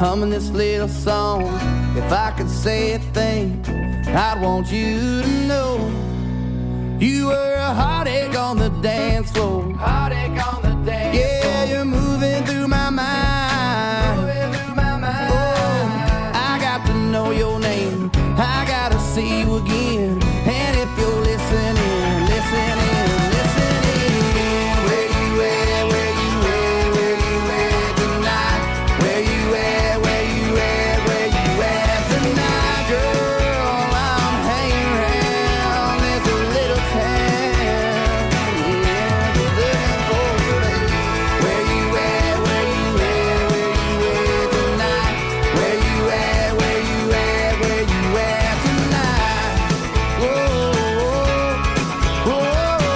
humming this little song. If I could say a thing, I'd want you to know you were a heartache on the dance floor. Heartache on the dance floor. Yeah, you're moving through my mind. Moving through my mind. Oh, I got to know your name. I gotta see you again. And if you're listening, listening, listening, where you at, where you at, where you at tonight? Where you at, where you at, where you at tonight? Girl, I'm hanging around this little town. Yeah, just looking for a place. Where you at, where you at, where you at tonight? Where you at, where you at, where you at tonight? Whoa, whoa, whoa.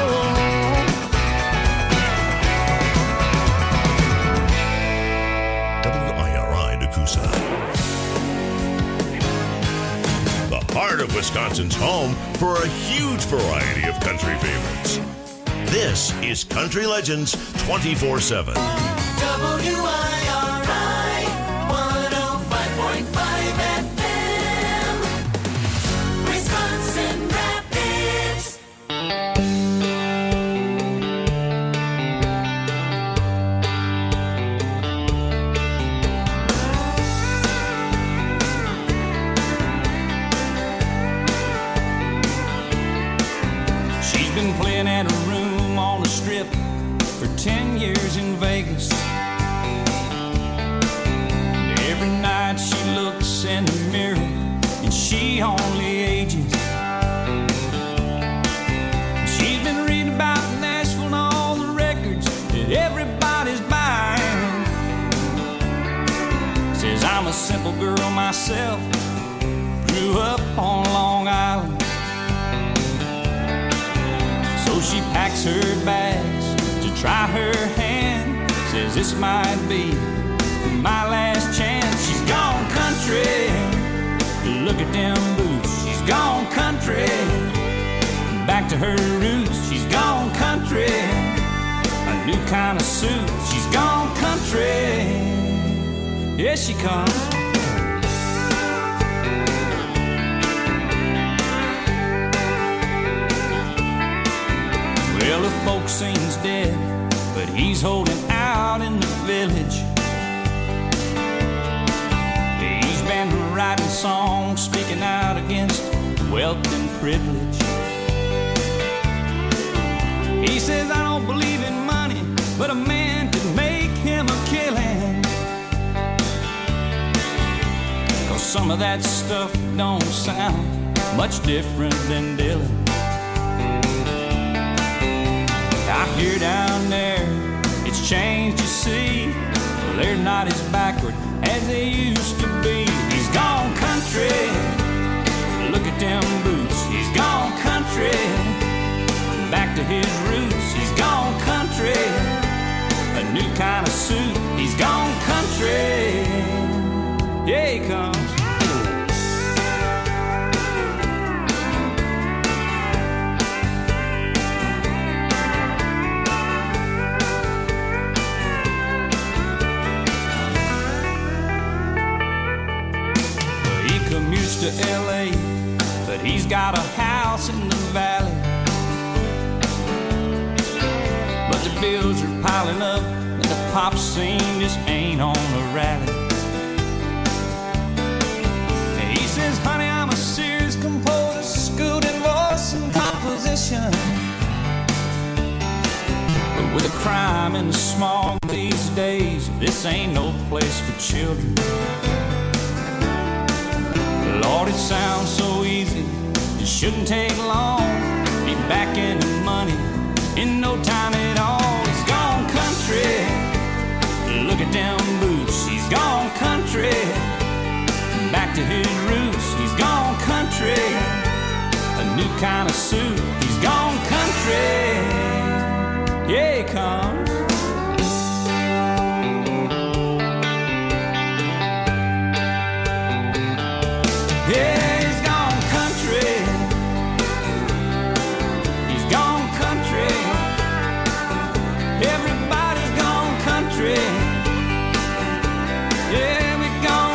WIRI Nakusa. The heart of Wisconsin's home for a huge variety of country favorites. This is Country Legends 24/7. WIRI 105.5 FM, Wisconsin Rapids. She's been playing at a room on the strip for 10 years in Vegas. Every night she looks in the mirror and she only ages. She's been reading about Nashville and all the records that everybody's buying. Says I'm a simple girl myself, grew up on Long Island. So she packs her bags to try her hand. Says this might be my last chance. She's gone country, look at them boots. She's gone country, back to her roots. She's gone country, a new kind of suit. She's gone country, here she comes. Well, the folk scene's dead, but he's holding out in the village. He's been writing songs, speaking out against wealth and privilege. He says, I don't believe in money, but a man could make him a killing. 'Cause some of that stuff don't sound much different than Dylan. I hear down there, it's changed, you see. Well, they're not as backward as they used to be. He's gone country, look at them boots. He's gone country, back to his roots. He's gone country, a new kind of suit. He's gone country, yeah, he comes. Commutes to LA, but he's got a house in the valley. But the bills are piling up and the pop scene just ain't on a rally. And he says, honey, I'm a serious composer, schooled in voice and composition. But with the crime and the smog these days, this ain't no place for children. Lord, it sounds so easy, it shouldn't take long. Be back in the money in no time at all. He's gone country, look at them boots. He's gone country, back to his roots. He's gone country, a new kind of suit. He's gone country, yeah, he comes. Yeah, he's gone country. He's gone country. Everybody's gone country. Yeah, we're gone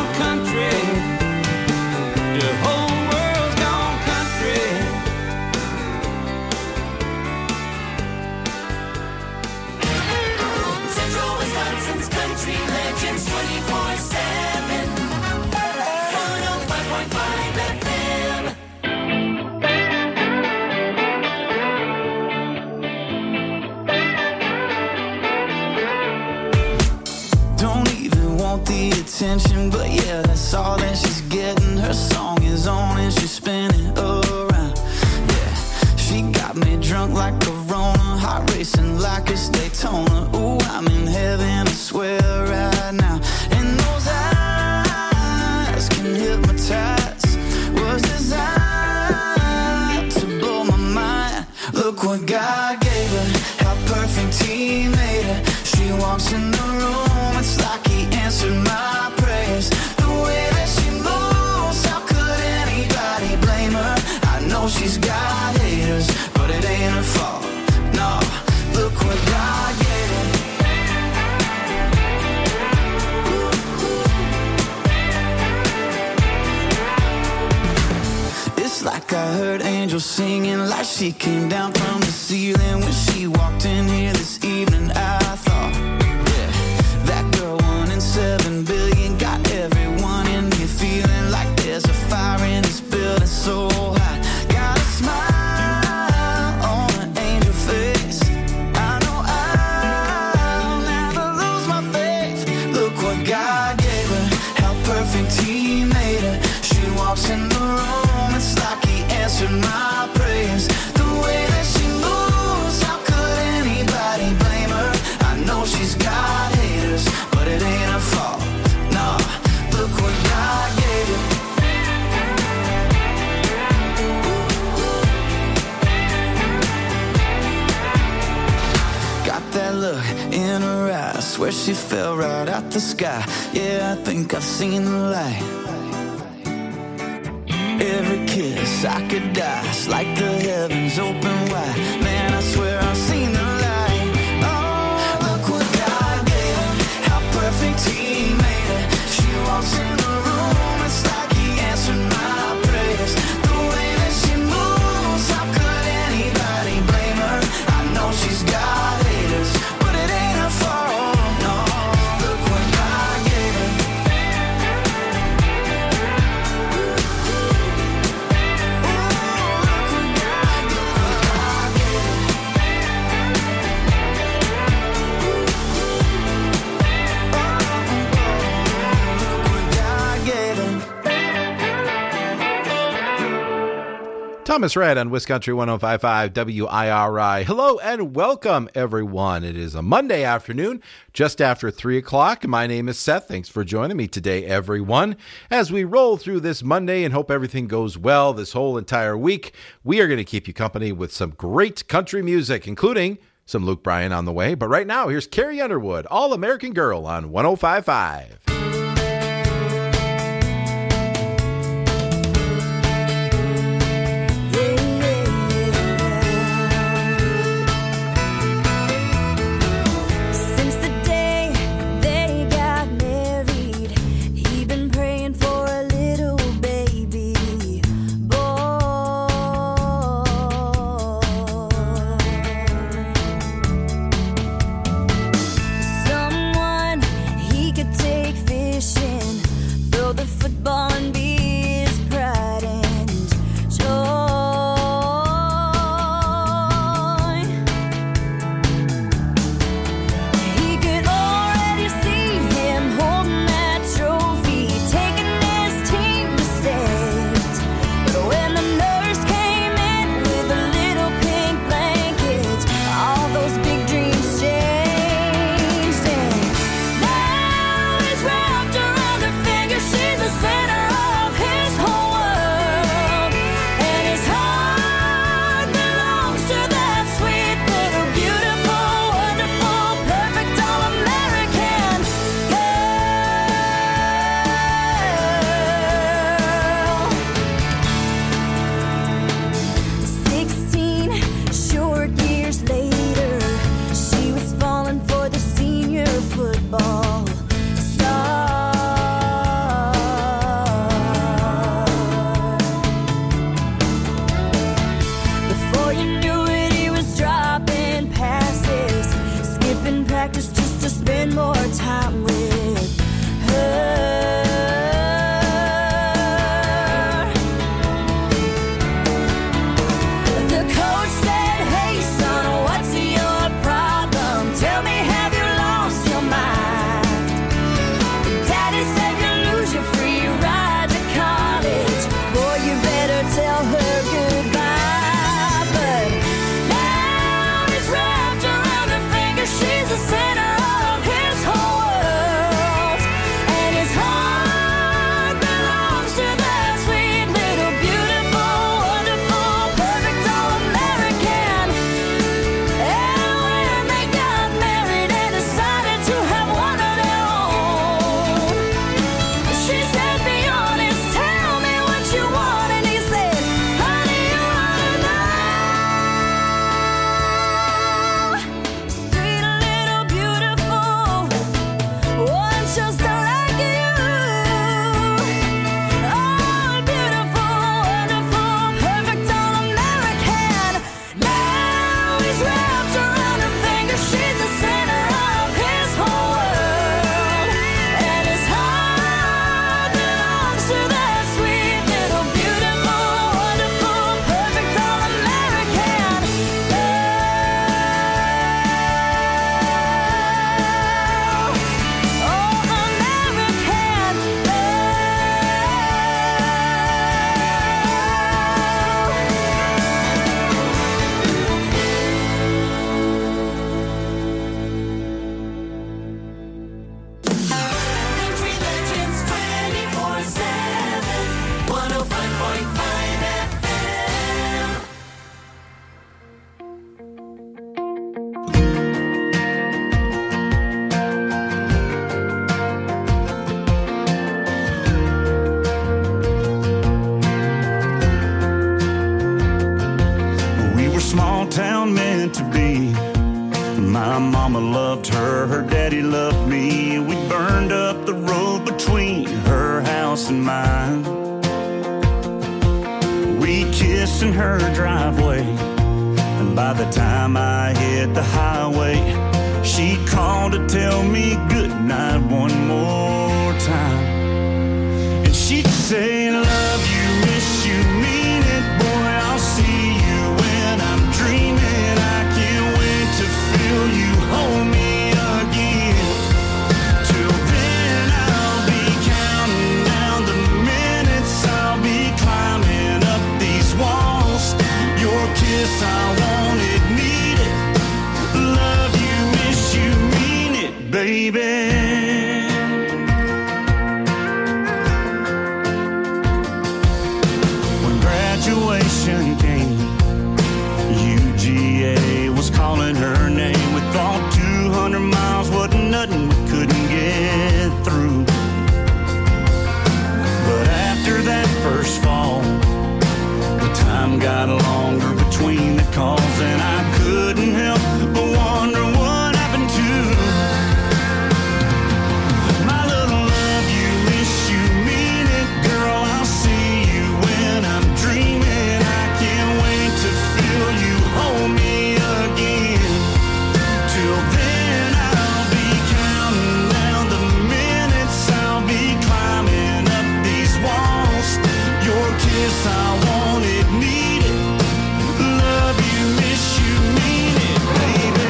the attention, but yeah, that's all that she's getting. Her song is on and she's spinning around. Yeah, she got me drunk like Corona, heart racing like it's Daytona. Ooh, I'm in heaven, I swear right now. And those eyes can hypnotize, was designed to blow my mind. Look what God gave her, how perfect He made her. She walks in the room, it's like He answered my prayers. The way that she moves, how could anybody blame her? I know she's got haters, but it ain't her fault. No, look what God gave her. It's like I heard angels singing, like she came down from the ceiling when she walked in here this evening. I thought, yeah, that girl 1 in 7 billion got everyone in here feeling like there's a fire in this building so hot. Got a smile on an angel face. I know I'll never lose my faith. Look what God gave her, how perfect He made her. She walks in the room, it's like He answered my prayers. The way that she moves, how could anybody blame her? I know she's got haters, but it ain't her fault. No, look what God gave her. Got that look in her eyes, swear she fell right out the sky. Yeah, I think I've seen the light. Every kiss I could die, it's like the heavens open wide. Man, I swear I've seen the light. Oh, look what God gave her, how perfect He made her. She walks in the room, it's like He answered my prayers. The way that she moves, how could anybody blame her? I know she's got haters, but it ain't her fault. No, look what God gave her. Thomas Rhett on Wisconsin 105.5 WIRI. Hello and welcome, everyone. It is a Monday afternoon, just after 3 o'clock. My name is Seth. Thanks for joining me today, everyone. As we roll through this Monday and hope everything goes well this whole entire week, we are going to keep you company with some great country music, including some Luke Bryan on the way. But right now, here's Carrie Underwood, All American Girl on 105.5. Someone he could take small town meant to be. My mama loved her, her daddy loved me. We burned up the road between her house and mine. We kissed in her driveway, and by the time I hit the highway, she called to tell me goodnight one more time. And she'd say, love you, miss you, mean it, boy, I'll see you when I'm dreaming. I can't wait to feel you hold me again. Till then I'll be counting down the minutes, I'll be climbing up these walls. Your kiss, I want it, need it. Love you, miss you, mean it, baby. Graduation came, UGA was calling her name. We thought 200 miles wasn't nothing, we couldn't get through. But after that first fall, the time got longer between the calls, and I couldn't help but wonder what happened to my little love you, miss you, mean it, girl, I'll see you when I'm dreaming. I can't wait to feel you hold me again. Till then I'll be counting down the minutes, I'll be climbing up these walls. Your kiss, I want it, need it. Love you, miss you, mean it, baby.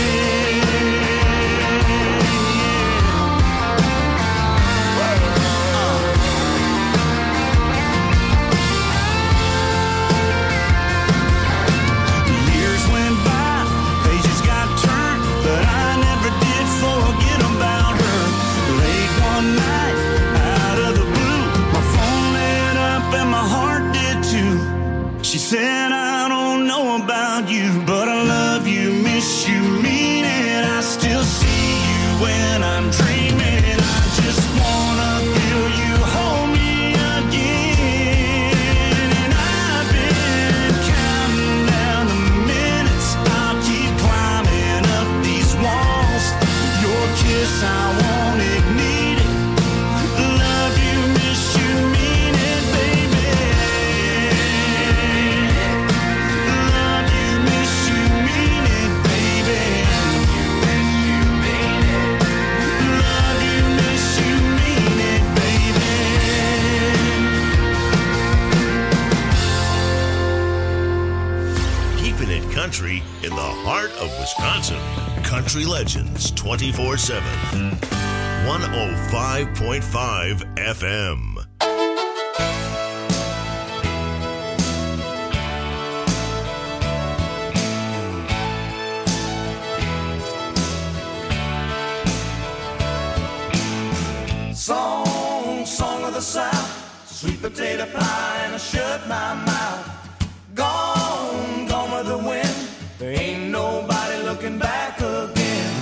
Years went by, pages got turned, but I never did forget about her. Late one night, out of the blue, my phone lit up and my heart did too. She said, I don't know about you, but I love you, miss you, mean it. I still see you when I'm dreaming. I just wanna feel you hold me again. And I've been counting down the minutes, I'll keep climbing up these walls. Your kiss, I want it, need it. Love you, miss you, mean it, baby. Love you, miss you, mean it, baby. Love you, miss you, mean it, baby. Keeping it country in the heart of Wisconsin. Country Legends 24/7. 105.5 FM. Song of the South, sweet potato pie and I shut my mouth. Gone with the wind, there ain't nobody looking back again.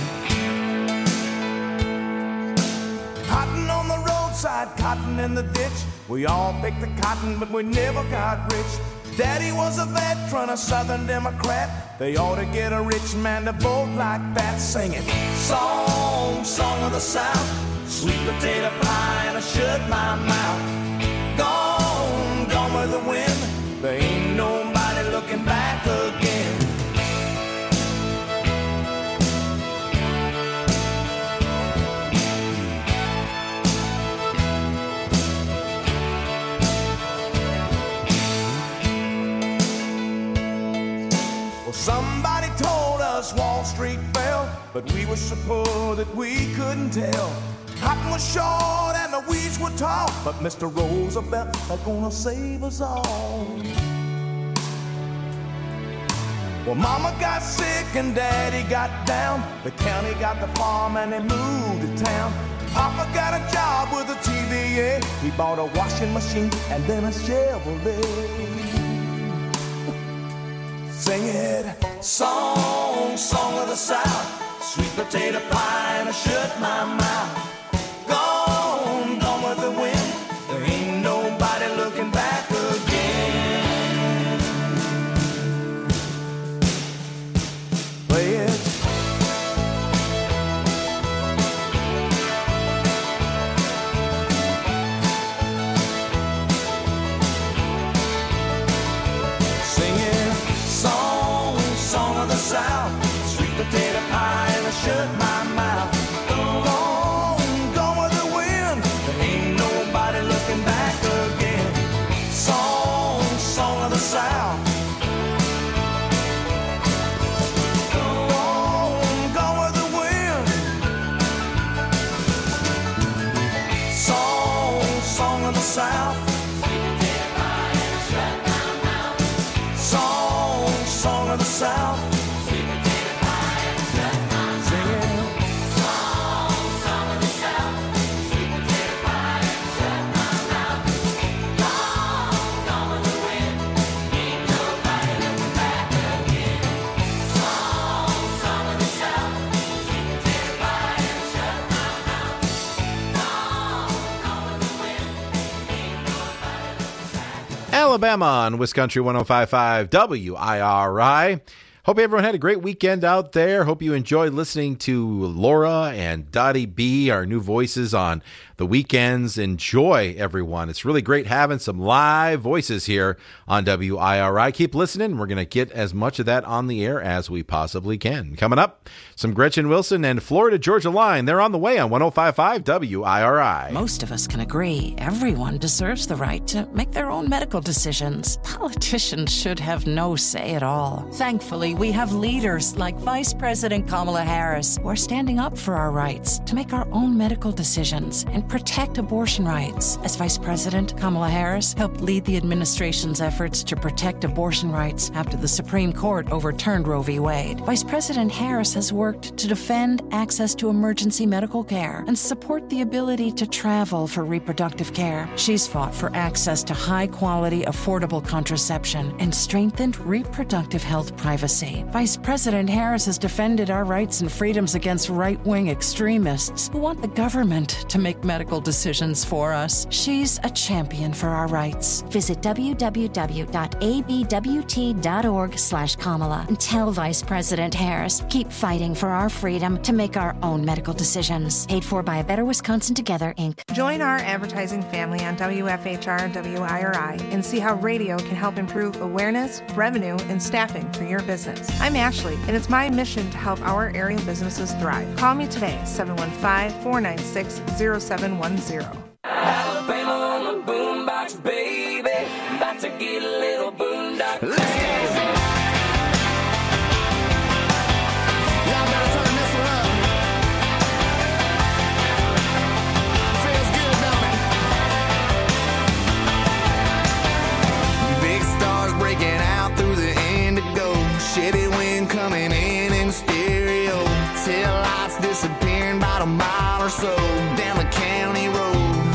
Cotton on the roadside, cotton in the ditch. We all picked the cotton, but we never got rich. Daddy was a veteran, a Southern Democrat. They ought to get a rich man to vote like that. Sing it. Song of the South, sweet potato pie and I shut my mouth. Gone with the wind, there ain't nobody looking back again. Well, somebody told us Wall Street fell, but we were so poor that we couldn't tell. Cotton was short and the weeds were tall, but Mr. Roosevelt is gonna save us all. Well, Mama got sick and Daddy got down. The county got the farm and they moved to town. Papa got a job with a TVA. He bought a washing machine and then a Chevrolet. Sing it. Song of the South, sweet potato pie and I shut my mouth. Gone with the wind, there ain't nobody looking back again. South. Sweet potato pie and I shut my mouth. Gone with the wind. There ain't nobody looking back again. Song of the South. Gone with the wind. Song of the South. Song of the South. Alabama on Wisconsin 105.5 WIRI. Hope everyone had a great weekend out there. Hope you enjoyed listening to Laura and Dottie B, our new voices on the weekends. Enjoy, everyone. It's really great having some live voices here on WIRI. Keep listening. We're going to get as much of that on the air as we possibly can. Coming up, some Gretchen Wilson and Florida Georgia Line. They're on the way on 105.5 WIRI. Most of us can agree everyone deserves the right to make their own medical decisions. Politicians should have no say at all. Thankfully, we have leaders like Vice President Kamala Harris who are standing up for our rights to make our own medical decisions and protect abortion rights. As Vice President, Kamala Harris helped lead the administration's efforts to protect abortion rights after the Supreme Court overturned Roe v. Wade. Vice President Harris has worked to defend access to emergency medical care and support the ability to travel for reproductive care. She's fought for access to high-quality, affordable contraception and strengthened reproductive health privacy. Vice President Harris has defended our rights and freedoms against right-wing extremists who want the government to make medical decisions for us. She's a champion for our rights. Visit www.abwt.org/Kamala and tell Vice President Harris, keep fighting for our freedom to make our own medical decisions. Paid for by A Better Wisconsin Together, Inc. Join our advertising family on WFHR WIRI and see how radio can help improve awareness, revenue, and staffing for your business. I'm Ashley, and it's my mission to help our area businesses thrive. Call me today, 715-496-0710. Alabama on the boombox, baby. About to get a little boondock. Let's go. Y'all better turn this one up. Feels good, don't it? Big stars breaking out through the indigo. Shitty wind coming in stereo. Tail lights disappearing about a mile or so down the county road.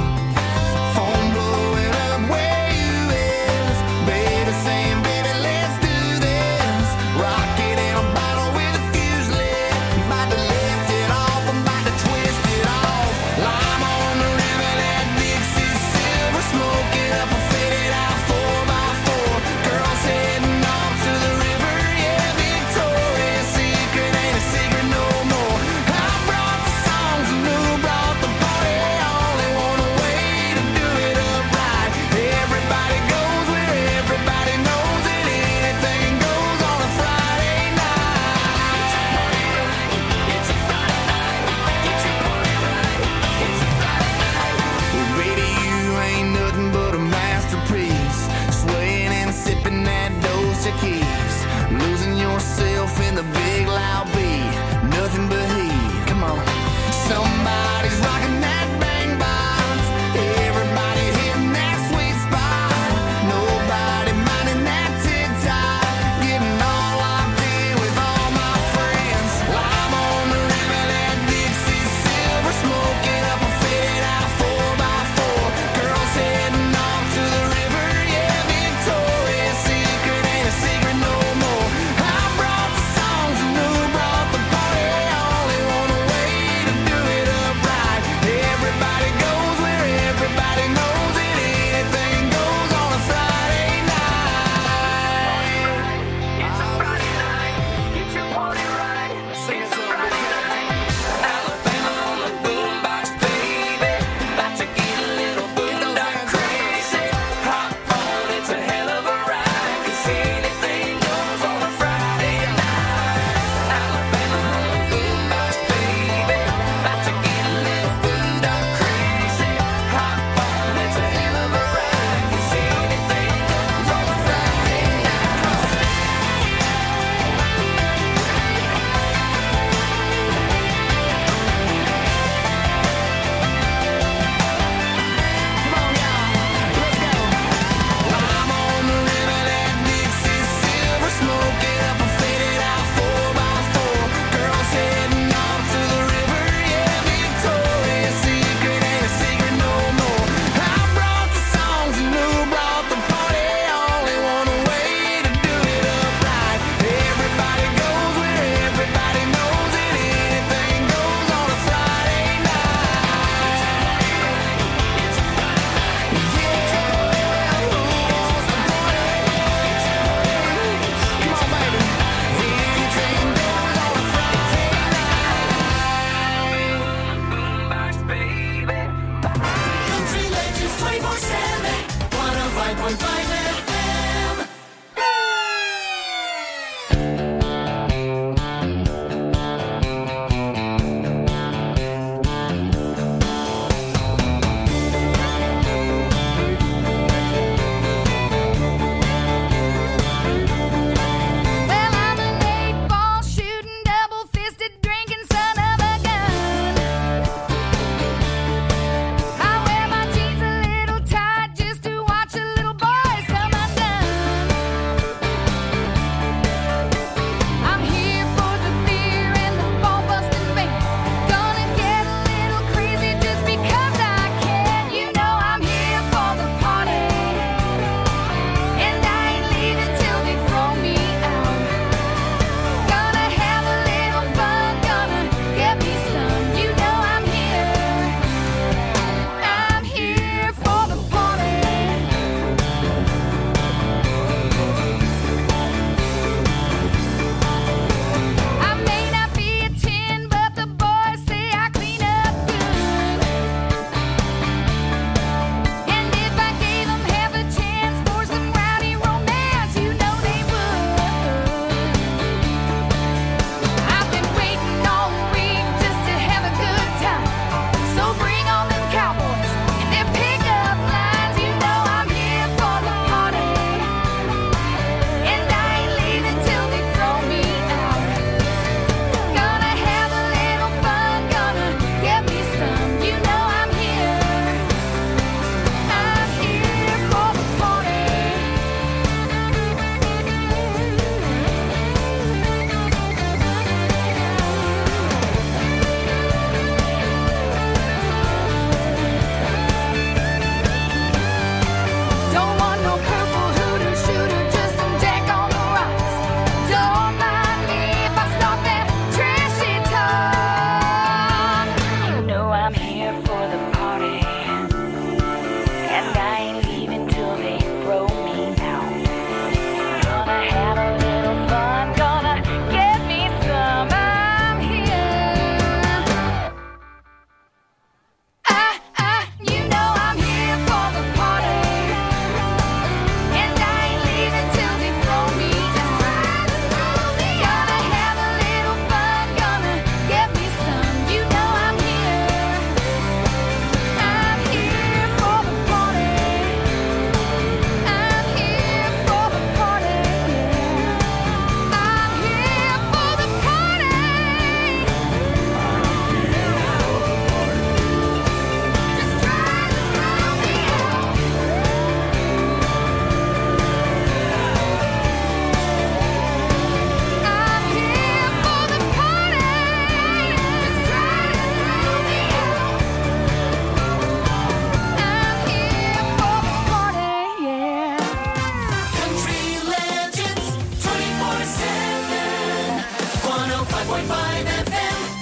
102.5 FM.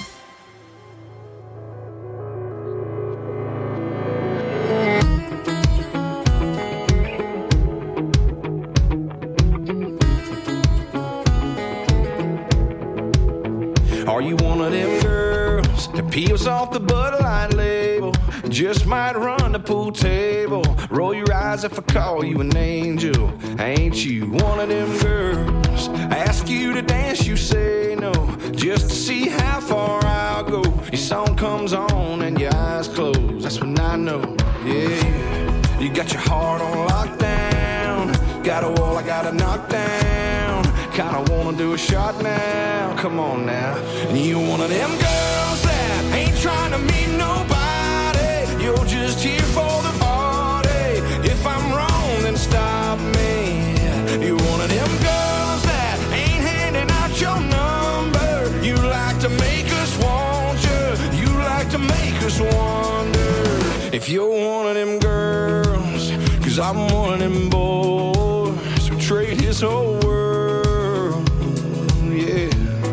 Are you one of them girls that peels off the Bud Light label? Just might run the pool table. Roll your eyes if I call you an angel. Ain't you one of them girls? I ask you to dance, you say no. Just to see how far I'll go. Your song comes on and your eyes close. That's when I know, yeah. You got your heart on lockdown. Got a wall I gotta knock down. Kinda wanna do a shot now. Come on now. And you one of them girls that ain't trying to meet nobody. You're just here for the party. If I'm wrong, then stop me. You're one of them girls that ain't handing out your number. You like to make us want you. You like to make us wonder if you're one of them girls. 'Cause I'm one of them boys who trade his whole world, yeah,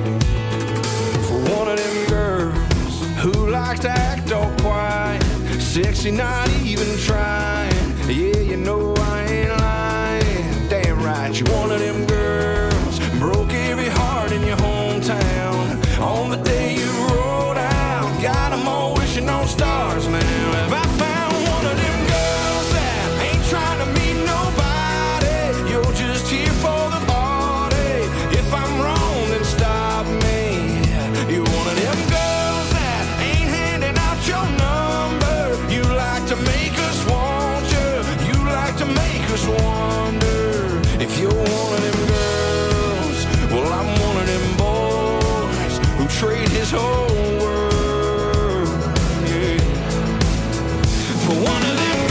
for one of them girls who likes to act all quiet, sexy, not even trying. Yeah, you know I ain't lying. Damn right, you're one of them girls. Broke every heart in your hometown on the day you rolled out. Got them all wishing on stars now. Have I found one of them girls that ain't trying to meet nobody? You're just here for the party. If I'm wrong, then stop me. You're one of them girls that ain't handing out your number. You like to make us want you. You like to make us wonder if you're one of them girls. Well, I'm one of them boys who trade his whole world, yeah, for one of them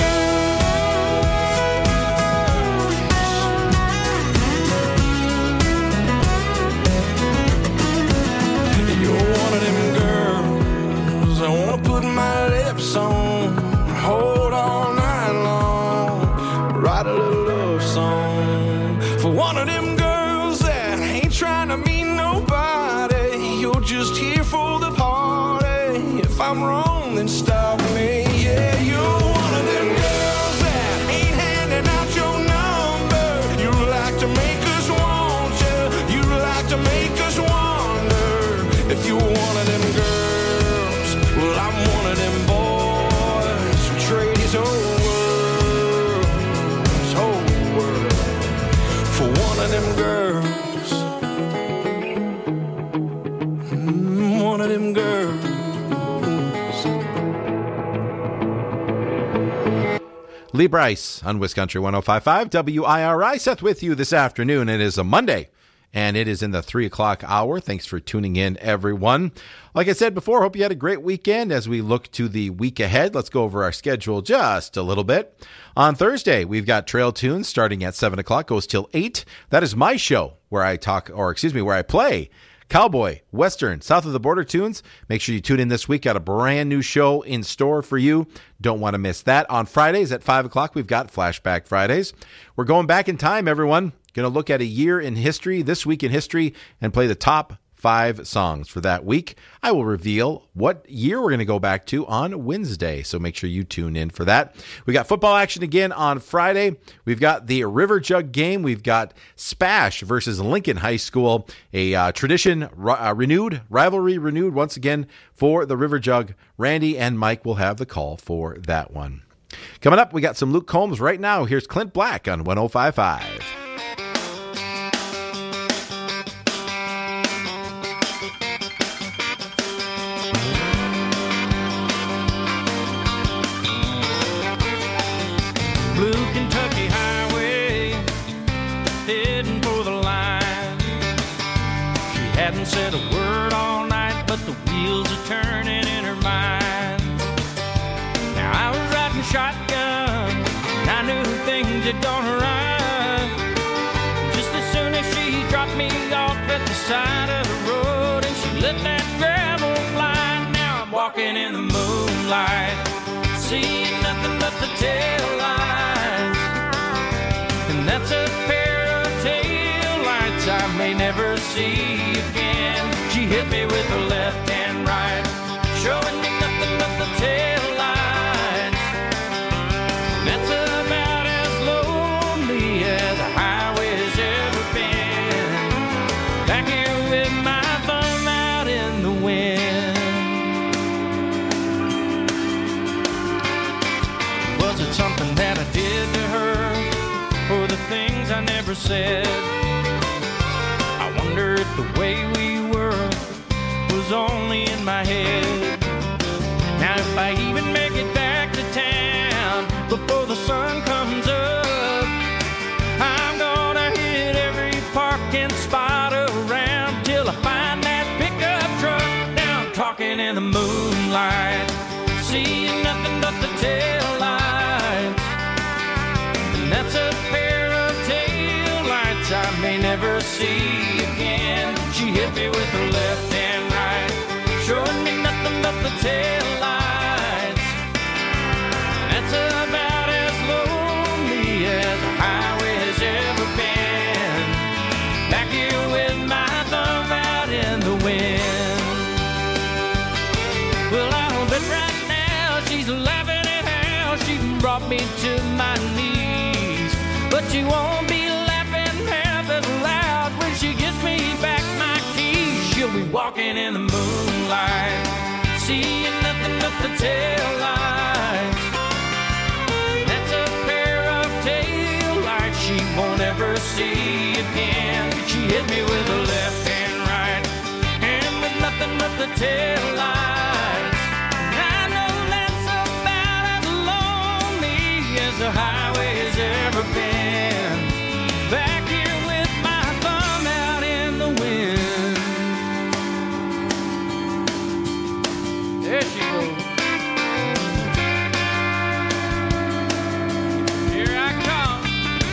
girls. You're one of them girls I wanna put my lips on, hold all night long, write a little love song for one of them girls that ain't trying to meet nobody. You're just here for the party. If I'm wrong, then stop me. Yeah, you're one of them girls that ain't handing out your number. You like to make us want you. You like to make us wonder if you're one of them girls. Well, I'm one of them boys who trade his whole world for one of them girls. One of them girls. Lee Bryce on Wisconsin 105.5 WIRI. Seth with you this afternoon. It is a Monday, and it is in the 3 o'clock hour. Thanks for tuning in, everyone. Like I said before, hope you had a great weekend. As we look to the week ahead, let's go over our schedule just a little bit. On Thursday, we've got Trail Tunes starting at 7 o'clock, goes till 8. That is my show where I where I play cowboy, western, south of the border tunes. Make sure you tune in this week. Got a brand new show in store for you. Don't want to miss that. On Fridays at 5 o'clock, we've got Flashback Fridays. We're going back in time, everyone. Going to look at a year in history, this week in history, and play the top 5 songs for that week. I will reveal what year we're going to go back to on Wednesday, so make sure you tune in for that. We got football action again on Friday. We've got the River Jug game. We've got Spash versus Lincoln High School, a tradition rivalry renewed once again for the River Jug. Randy and Mike will have the call for that one. Coming up, we got some Luke Combs right now. Here's Clint Black on 105.5. Blue Kentucky Highway, heading for the line. She hadn't said a word all night, but the wheels are turning in her mind. Now I was riding shotgun, and I knew things had gone right. Just as soon as she dropped me off at the side of the road, and she let that gravel fly. Now I'm walking in the moonlight, seeing nothing but the tail lights. And that's a pair of tail lights I may never see again. She hit me with my thumb out in the wind. Was it something that I did to her, or the things I never said? I wonder if the way we were was only in my head. Now if I even make it back to town before the sun comes up, I'm gonna hit every parking spot around till I find that pickup truck. Now I'm talking in the moonlight, seeing nothing but the taillights. And that's a pair of taillights I may never see again. She hit me with her left and right, showing me nothing but the taillights. That's about as lonely as a highway has ever been. Back here with my thumb out in the wind. Well, I'll bet right now she's laughing at how she brought me to my knees. But she won't be laughing half as loud when she gives me back my keys. She'll be walking in the moonlight, seeing nothing but the taillights. That's a pair of taillights she won't ever see again. She hit me with her left and right, and with nothing but the taillights. I know that's about as lonely as the highway has ever been. Back here with my thumb out in the wind. There she goes. Here I come.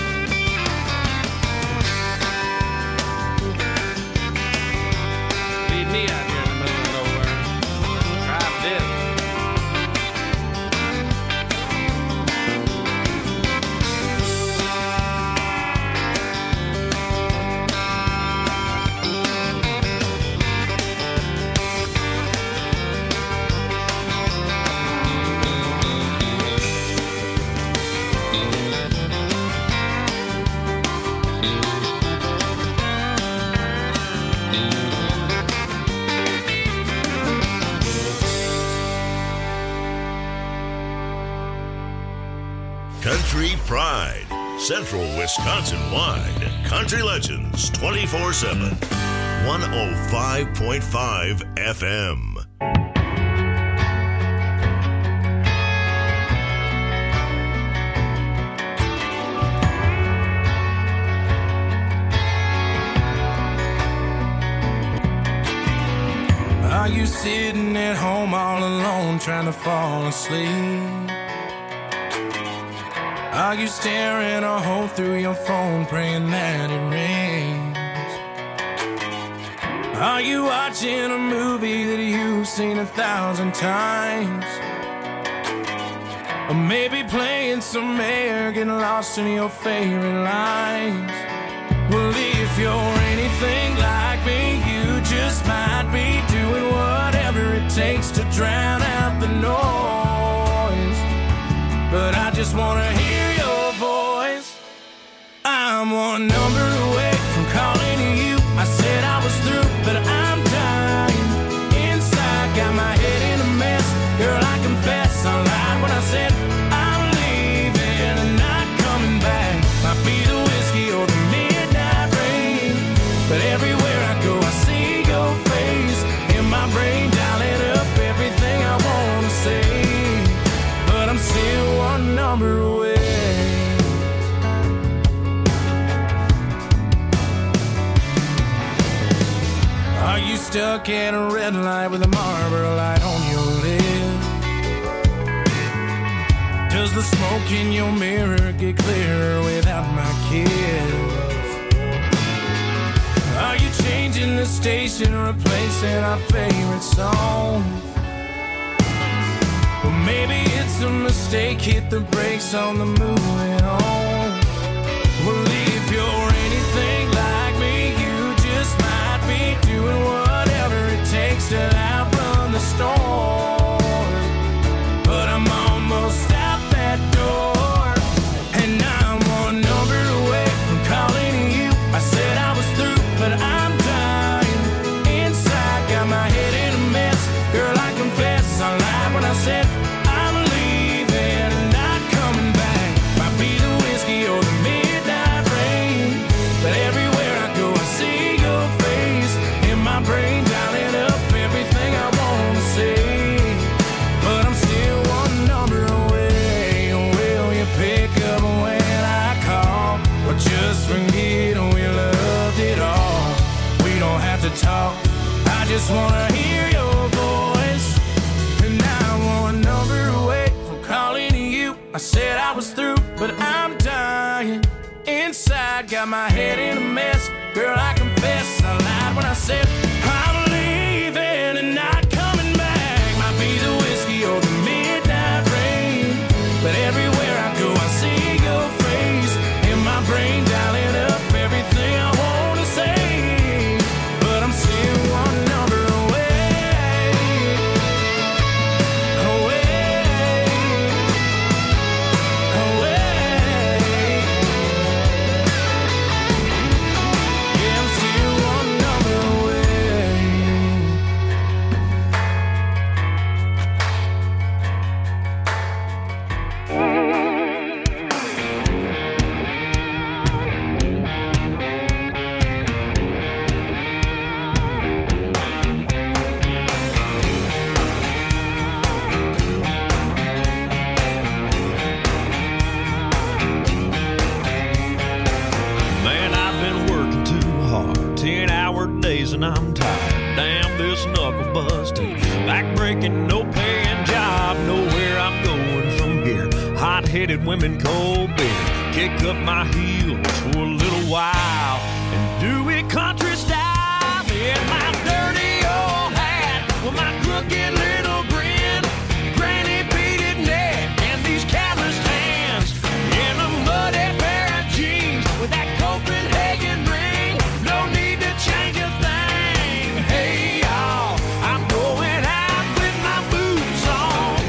Leave me out here in the middle of nowhere. Drive this. Country Pride, Central Wisconsin wide. Country Legends 24/7. 105.5 FM. Are you sitting at home all alone trying to fall asleep? Are you staring a hole through your phone praying that it rains? Are you watching a movie that you've seen 1,000 times? Or maybe playing some air, getting lost in your favorite lines? Well, if you're anything like me, you just might be doing whatever it takes to drown out the noise. But I just want to hear your voice. I'm one number away from calling you. I said I was through, but I'm dying inside. Got my head in a mess. Girl, I confess I lied when I said I'm leaving and not coming back. Might be the whiskey or the midnight rain, but everywhere I go I see your face in my brain, dialing up everything I want to say. But I'm still one number away. Are you stuck at a red light with a Marlboro light on your lip? Does the smoke in your mirror get clearer without my kiss? Are you changing the station, replacing our favorite song? Well, maybe it's a mistake, hit the brakes on the moving on. Well, if you're anything like me, you just might be doing whatever it takes to outrun the storm. But I'm almost out that door, and I'm one number away from calling you. I said I was through, but I'm dying I just wanna hear your voice. And now I'm one number away from calling you. I said I was through, but I'm dying inside. Got my head in a mess. Girl, I confess I lied when I said I'm leaving and not coming back. Might be the whiskey or the midnight rain, but everywhere I go I see your face. In my brain dialing up everything I wanna say, but I'm still one number away. Yeah, I'm still one number away. Man, I've been working too hard, 10-hour days and I'm tired. Damn this knuckle busting, back breaking, no paying job. Nowhere I'm going from here. Hot-headed women, cold beer. Kick up my heels for a little while and do it country style. In my dirty old hat with my crooked little grin, granny beaded neck and these calloused hands, in a muddy pair of jeans with that Copenhagen ring. No need to change a thing. Hey y'all, I'm going out with my boots on.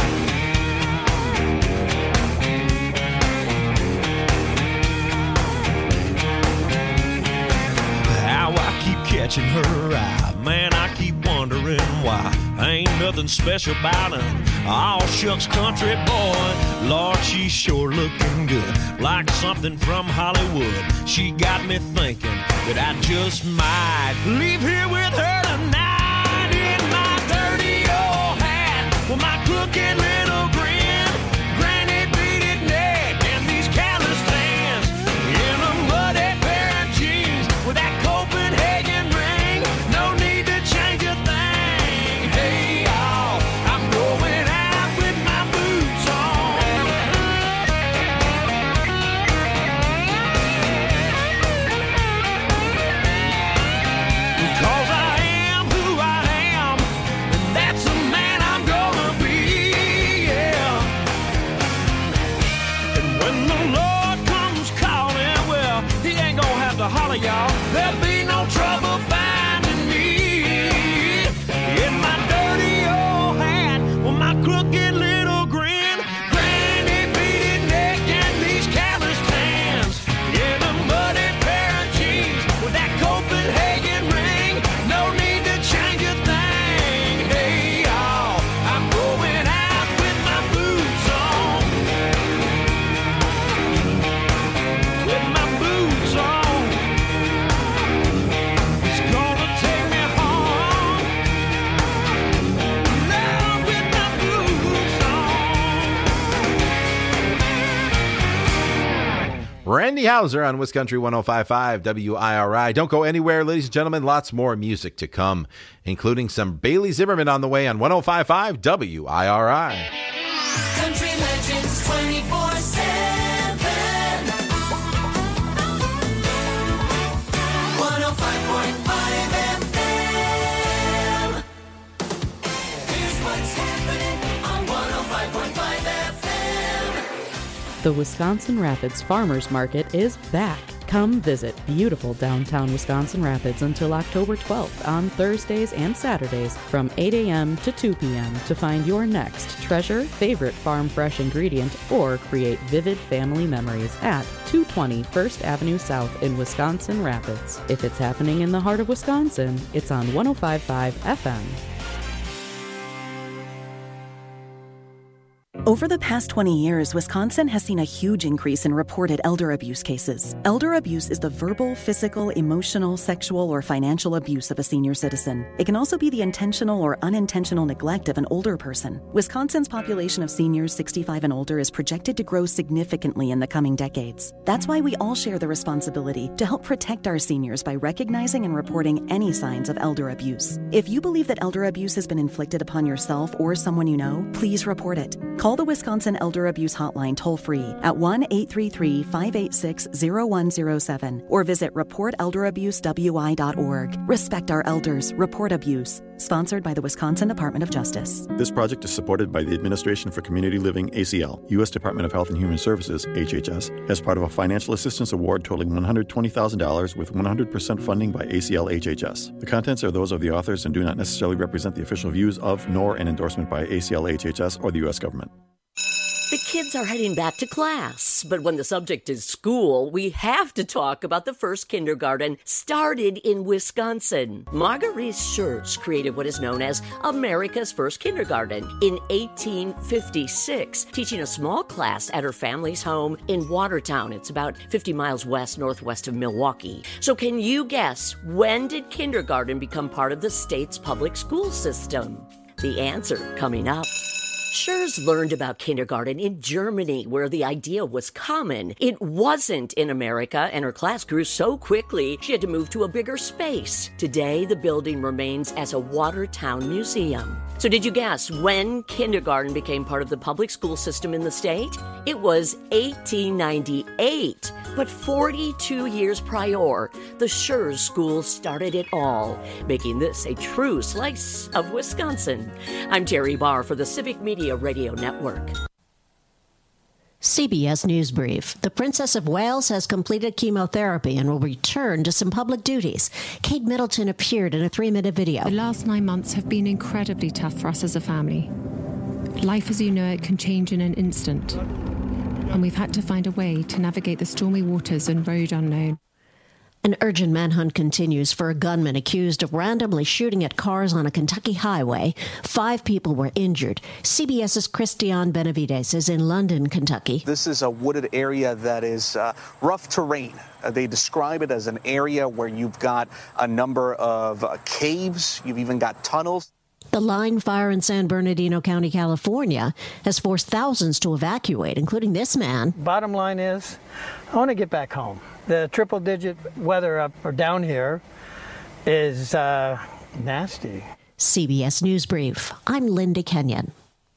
How I keep catching her eye, man, I keep wondering why. Ain't nothing special about her, all shucks country boy. Lord, she's sure looking good, like something from Hollywood. She got me thinking that I just might leave here with her tonight. In my dirty old hat with my crooked little grin, granny beaded neck and these calloused hands, in a muddy pair of jeans with that Copenhagen ring. No need to change a thing. Hey y'all, I'm going out with my boots on. Because I am who I am, and that's the man I'm gonna be, yeah. And when the Lord comes calling, well, he ain't gonna have to holler, y'all. There'll be no trouble finding me. In my dirty old hat with my crooked little grin, granny beaded neck and these calloused hands, in a muddy pair of jeans with that Copenhagen ring. No need to change a thing. Hey y'all, I'm going out with my boots on. With my boots on. It's gonna take me home. Now with my boots on. Randy Hauser on Wiscountry 105.5 WIRI. Don't go anywhere, ladies and gentlemen. Lots more music to come, including some Bailey Zimmerman on the way on 105.5 WIRI. Country Legends 24/7. 105.5 FM. Here's what's happening on 105.5 FM. The Wisconsin Rapids Farmers Market is back. Come visit beautiful downtown Wisconsin Rapids until October 12th on Thursdays and Saturdays from 8 a.m. to 2 p.m. to find your next treasure, favorite farm fresh ingredient, or create vivid family memories at 220 First Avenue South in Wisconsin Rapids. If it's happening in the heart of Wisconsin, it's on 105.5 FM. Over Over the past 20 years, Wisconsin has seen a huge increase in reported elder abuse cases. Elder abuse is the verbal, physical, emotional, sexual, or financial abuse of a senior citizen. It can also be the intentional or unintentional neglect of an older person. Wisconsin's population of seniors 65 and older is projected to grow significantly in the coming decades. That's why we all share the responsibility to help protect our seniors by recognizing and reporting any signs of elder abuse. If you believe that elder abuse has been inflicted upon yourself or someone you know, please report it. Call the Wisconsin Elder Abuse Hotline toll-free at 1-833-586-0107 or visit reportelderabusewI.org. Respect our elders. Report abuse. Sponsored by the Wisconsin Department of Justice. This project is supported by the Administration for Community Living, ACL, U.S. Department of Health and Human Services, HHS, as part of a financial assistance award totaling $120,000 with 100% funding by ACL HHS. The contents are those of the authors and do not necessarily represent the official views of nor an endorsement by ACL HHS or the U.S. government. The kids are heading back to class, but when the subject is school, we have to talk about the first kindergarten started in Wisconsin. Marguerite Schurz created what is known as America's first kindergarten in 1856, teaching a small class at her family's home in Watertown. It's about 50 miles northwest of Milwaukee. So can you guess, when did kindergarten become part of the state's public school system? The answer coming up. Schurz learned about kindergarten in Germany, where the idea was common. It wasn't in America, and her class grew so quickly she had to move to a bigger space. Today, the building remains as a Watertown museum. So did you guess when kindergarten became part of the public school system in the state? It was 1898. But 42 years prior, the Schurz School started it all, making this a true slice of Wisconsin. I'm Terry Barr for the Civic Media Radio Network. CBS News Brief. The Princess of Wales has completed chemotherapy and will return to some public duties. Kate Middleton appeared in a 3-minute video. The last 9 months have been incredibly tough for us as a family. Life as you know it can change in an instant. And we've had to find a way to navigate the stormy waters and road unknown. An urgent manhunt continues for a gunman accused of randomly shooting at cars on a Kentucky highway. 5 people were injured. CBS's Christian Benavides is in London, Kentucky. This is a wooded area that is rough terrain. They describe it as an area where you've got a number of caves. You've even got tunnels. The line fire in San Bernardino County, California, has forced thousands to evacuate, including this man. Bottom line is, I want to get back home. The triple-digit weather up or down here is nasty. CBS News Brief. I'm Linda Kenyon.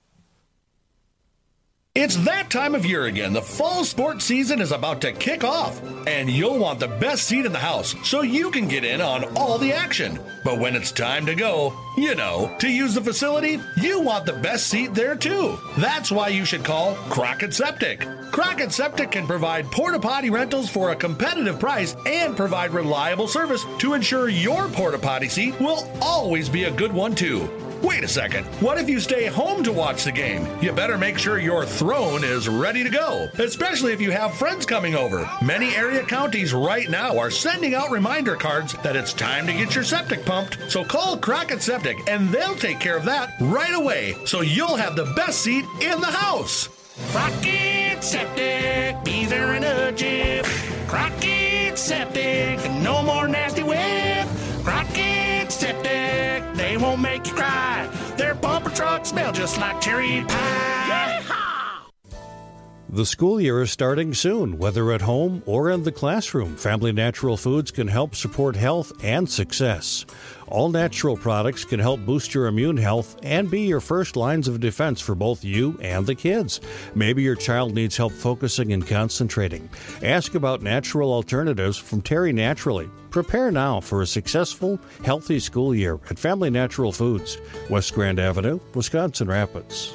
It's that time of year again. The fall sports season is about to kick off, and you'll want the best seat in the house so you can get in on all the action. But when it's time to go, you know, to use the facility, you want the best seat there too. That's why you should call Crockett Septic. Crockett Septic can provide porta-potty rentals for a competitive price and provide reliable service to ensure your porta-potty seat will always be a good one too. Wait a second. What if you stay home to watch the game? You better make sure your throne is ready to go, especially if you have friends coming over. Many area counties right now are sending out reminder cards that it's time to get your septic pumped. So call Crockett Septic and they'll take care of that right away so you'll have the best seat in the house. Crockett Septic, be there in a jiff. Crockett Septic, no more nasty whip. Crockett Septic, they won't make you cry. Their bumper trucks smell just like cherry pie. The school year is starting soon, whether at home or in the classroom. Family Natural Foods can help support health and success. All natural products can help boost your immune health and be your first lines of defense for both you and the kids. Maybe your child needs help focusing and concentrating. Ask about natural alternatives from Terry Naturally. Prepare now for a successful, healthy school year at Family Natural Foods, West Grand Avenue, Wisconsin Rapids.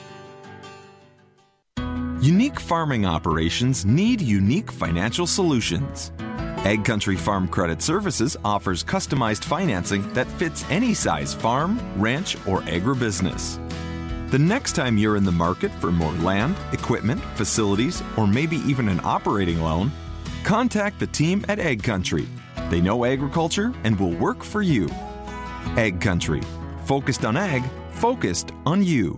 Unique farming operations need unique financial solutions. Ag Country Farm Credit Services offers customized financing that fits any size farm, ranch, or agribusiness. The next time you're in the market for more land, equipment, facilities, or maybe even an operating loan, contact the team at Ag Country. They know agriculture and will work for you. Ag Country. Focused on ag, focused on you.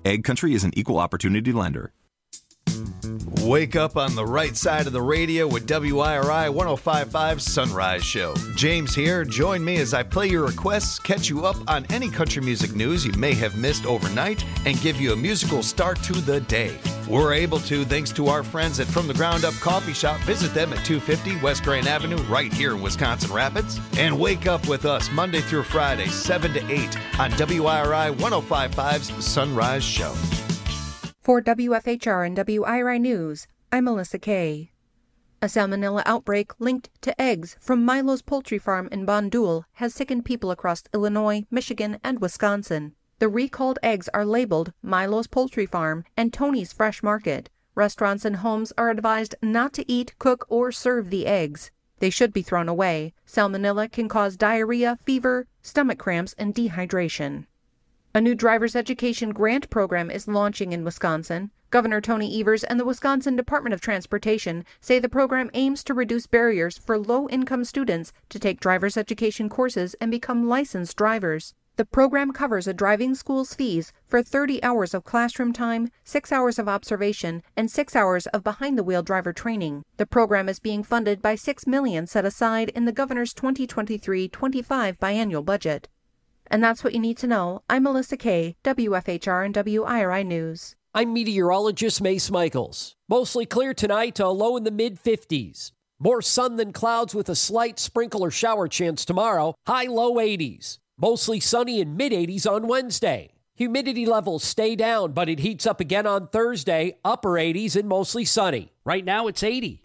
Egg Country is an equal opportunity lender. Wake up on the right side of the radio with WIRI 105.5 Sunrise Show. James here. Join me as I play your requests, catch you up on any country music news you may have missed overnight, and give you a musical start to the day. We're able to thanks to our friends at From the Ground Up Coffee Shop. Visit them at 250 West Grand Avenue right here in Wisconsin Rapids. And wake up with us Monday through Friday, 7 to 8 on WIRI 105.5's Sunrise Show. For WFHR and WIRI News, I'm Melissa Kay. A salmonella outbreak linked to eggs from Milo's Poultry Farm in Bondul has sickened people across Illinois, Michigan, and Wisconsin. The recalled eggs are labeled Milo's Poultry Farm and Tony's Fresh Market. Restaurants and homes are advised not to eat, cook, or serve the eggs. They should be thrown away. Salmonella can cause diarrhea, fever, stomach cramps, and dehydration. A new driver's education grant program is launching in Wisconsin. Governor Tony Evers and the Wisconsin Department of Transportation say the program aims to reduce barriers for low-income students to take driver's education courses and become licensed drivers. The program covers a driving school's fees for 30 hours of classroom time, 6 hours of observation, and 6 hours of behind-the-wheel driver training. The program is being funded by $6 million set aside in the governor's 2023-25 biannual budget. And that's what you need to know. I'm Melissa Kay, WFHR and WIRI News. I'm meteorologist Mace Michaels. Mostly clear tonight to a low in the mid-50s. More sun than clouds with a slight sprinkle or shower chance tomorrow. High low 80s. Mostly sunny and mid-80s on Wednesday. Humidity levels stay down, but it heats up again on Thursday. Upper 80s and mostly sunny. Right now it's 80.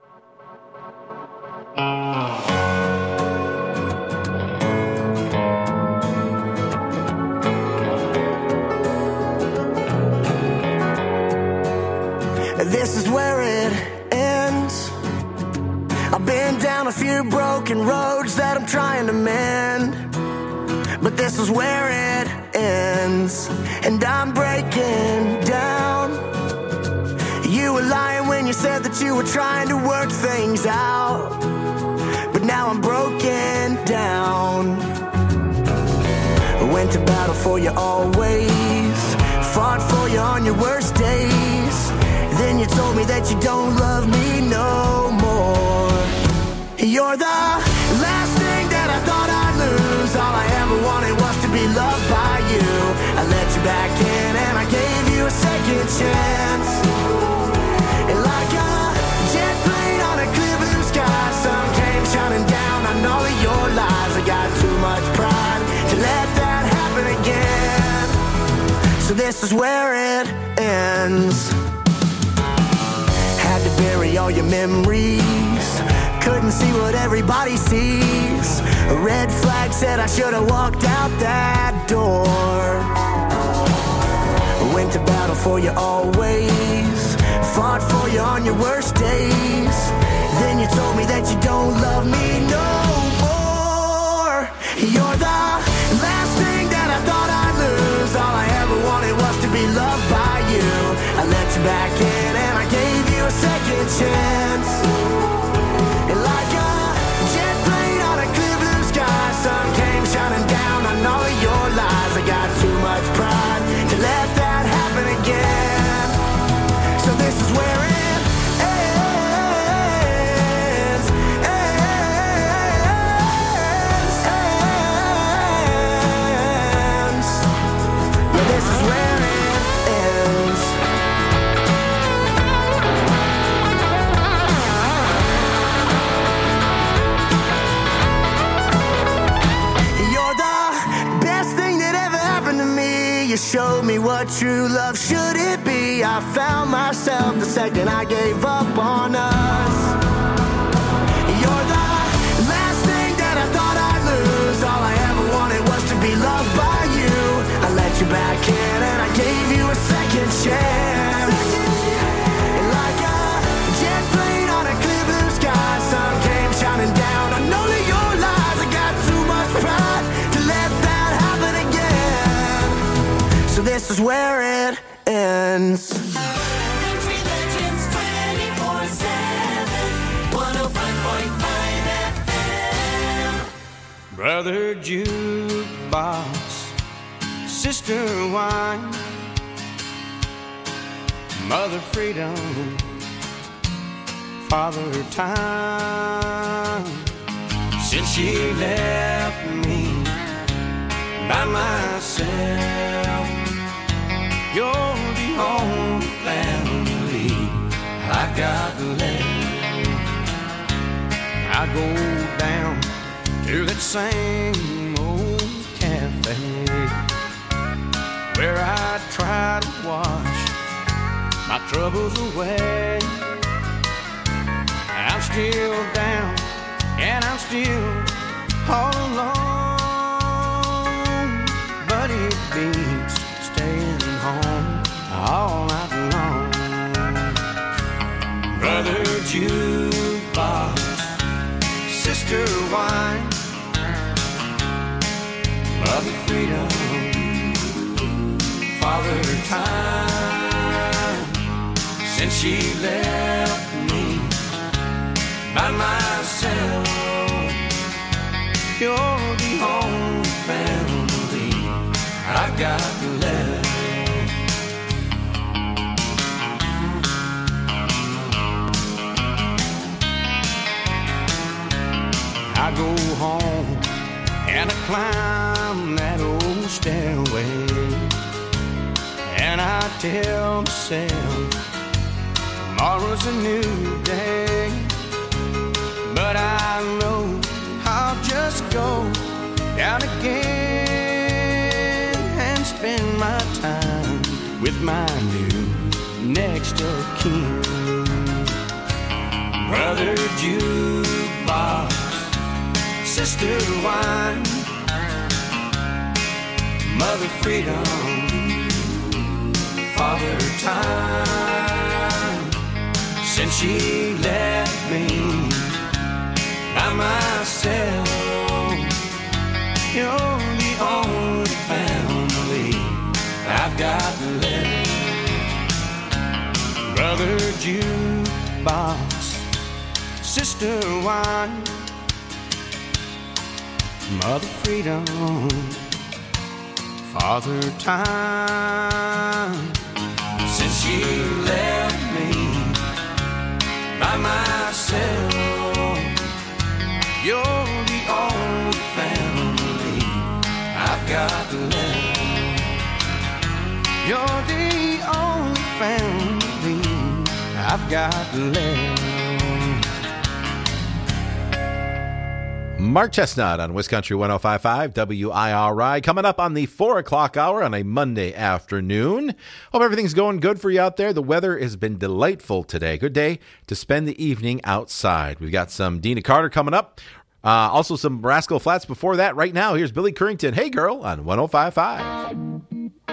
This is where it ends. I've been down a few broken roads that I'm trying to mend, but this is where it ends, and I'm breaking down. You were lying when you said that you were trying to work things out, but now I'm broken down. I went to battle for you always, fought for you on your worst days. Then you told me that you don't love me no more. You're the last thing that I thought I'd lose. All I ever wanted was to be loved by you. I let you back in and I gave you a second chance. And like a jet plane on a clear blue sky, sun came shining down on all of your lies. I got too much pride to let that happen again. So this is where it ends. Had to bury all your memories, couldn't see what everybody sees. A red flag said I should have walked out that door. I went to battle for you always, fought for you on your worst days. Then you told me that you don't love me no more. You're the last thing that I thought I'd lose. All I ever wanted was to be loved by you. I let you back in and I gave you a second chance. And like a jet plane on a clear blue sky, sun came shining down on all of your lies. I got too much pride to let that happen again. So this is where it ends. Yeah, this is where it ends. You showed me what true love should it be. I found myself the second I gave up on us. You're the last thing that I thought I'd lose. All I ever wanted was to be loved by you. I let you back in and I gave you a second chance. And like a jet plane on a clear blue sky, sun came shining down on all of your lies. I got too much pride to let that happen again. So this is where it ends. Country Legends 24/7, 105.5 FM. Brother jukebox, sister wine, Mother Freedom, Father Time. Since she left me by myself, you're the only family I got left. I go down to that same old cafe where I try to wash my troubles away. I'm still down and I'm still all alone, but it beats staying home all night long. Brother jukebox, sister wine, Mother Freedom, Father Time. Since she left me by myself, you're the only family I've got left. I go home and I climb that old stairway, and I tell myself tomorrow's a new day. But I know I'll just go down again and spend my time with my new next of kin. Brother jukebox, sister wine, Mother Freedom, Father Time. Since she left me by myself, you're the only family I've got left. Brother jukebox, sister wine, Mother Freedom, Father Time. Since she left me by myself, you're the only family I've got left. You're the only family I've got left. Mark Chestnut on Wisconsin 105.5 WIRI coming up on the 4 o'clock hour on a Monday afternoon. Hope everything's going good for you out there. The weather has been delightful today. Good day to spend the evening outside. We've got some Dina Carter coming up. Also some Rascal Flatts before that. Right now, here's Billy Currington, Hey Girl, on 105.5.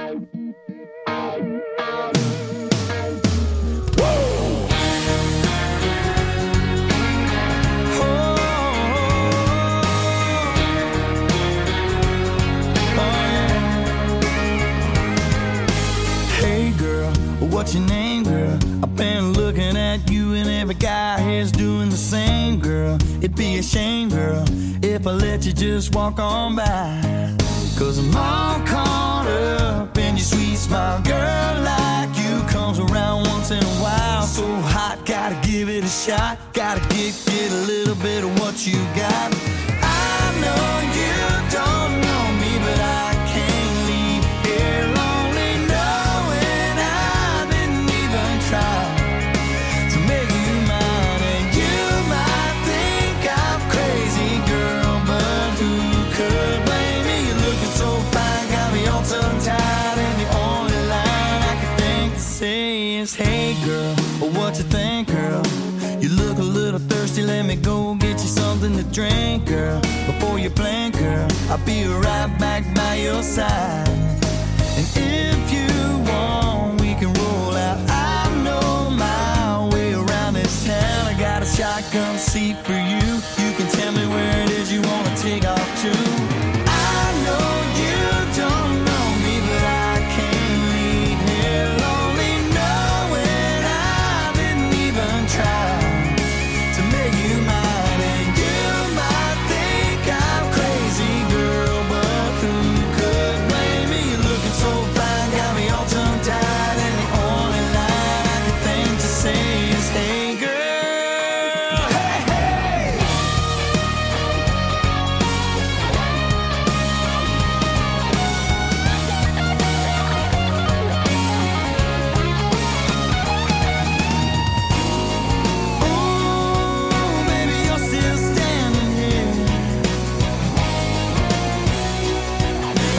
What's your name, girl? I've been looking at you and every guy here's doing the same, girl. It'd be a shame, girl, if I let you just walk on by. Cause I'm all caught up in your sweet smile. Girl like you comes around once in a while. So hot, gotta give it a shot. Gotta get a little bit of what you got. I know you don't know me, but I can't leave here lonely knowing I didn't even try to make you mine. And you might think I'm crazy, girl, but who could blame me? You're looking so fine, got me all tongue-tied, and the only line I can think to say is, hey girl, what you think, girl? You look a little thirsty, let me go get you something to drink, girl. Before you blink, girl, I'll be right back by your side. And if you want, we can roll out. I know my way around this town. I got a shotgun seat for you. You can tell me where it is you want to take off to. I know you don't know me, but I can't leave here lonely knowing I didn't even try to make you mine. And you might think I'm crazy, girl, but who could blame me? You're looking so fine, got me all tongue-tied, and the only line I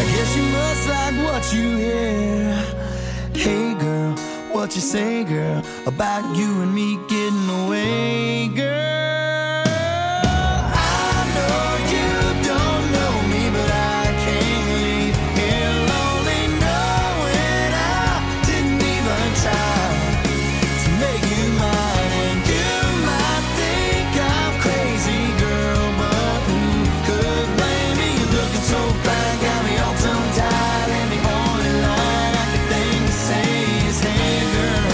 Guess you must like what you hear. Hey girl, what you say, girl, about you and me getting away, girl? I know you don't know me, but I can't leave here lonely, knowing I didn't even try to make you mine. And you might think I'm crazy, girl, but who could blame me? You're looking so fine, got me all tongue-tied, and the only line I can think to say is, hey girl.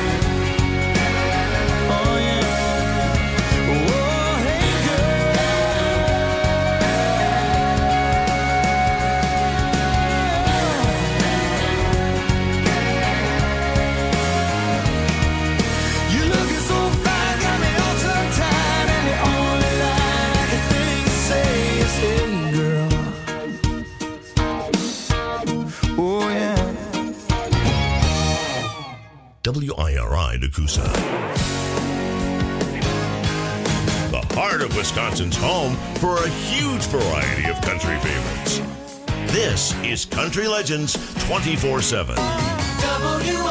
Oh yeah. Oh, hey girl. You looking so fine, got me all tongue-tied, and the only line I can think to say is, hey girl. Oh yeah. WIRI Nakusa. The heart of Wisconsin's home for a huge variety of country favorites. This is Country Legends 24/7. WIRI.